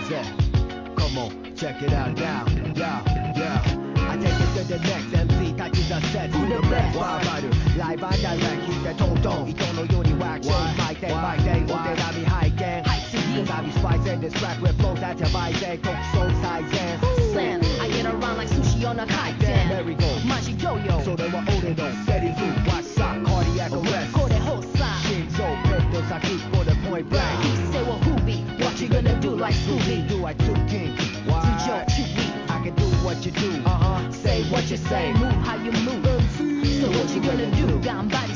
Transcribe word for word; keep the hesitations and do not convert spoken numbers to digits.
ぜ Come on, check it out now, yeah, yeah I take it to the next エムシー たちが set Who the best? わかるライブアンダーレック聞いてトントン人のようにワクチン巻いて巻いてお手並み拝見旅スパイセン This track with flows that have I say 特捜最善 Slam, I get around like sushi on a 回転 Merry-go マジヨーヨーそれは俺のセリフ What's up? Cardiac arrest これ発作心臓ペット先っぽで point blank 一世を風靡 What you gonna do like Scooby? Do I too king? 通常 Q B I can do what you do uh-huh. Say what you say Move how you move So what you gonna do? 頑張